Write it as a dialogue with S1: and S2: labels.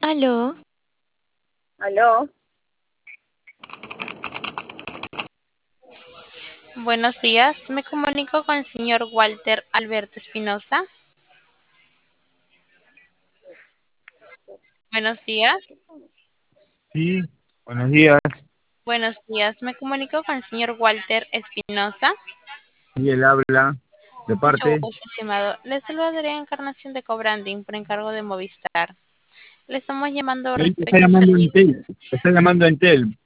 S1: Aló,
S2: Aló,
S3: Buenos días, me comunico con el señor Walter Alberto Espinosa. Buenos días,
S4: Sí, buenos días.
S3: buenos días, me comunico con el señor Walter Espinosa.
S4: Y él habla de
S3: Mucho
S4: parte.
S3: gusto, estimado. Le saludaría Encarnación de Cobranding por encargo de Movistar. Le estamos llamando
S4: Él te está
S3: respecto al
S4: llamando
S3: servicio.
S4: Entel. Te está llamando Entel.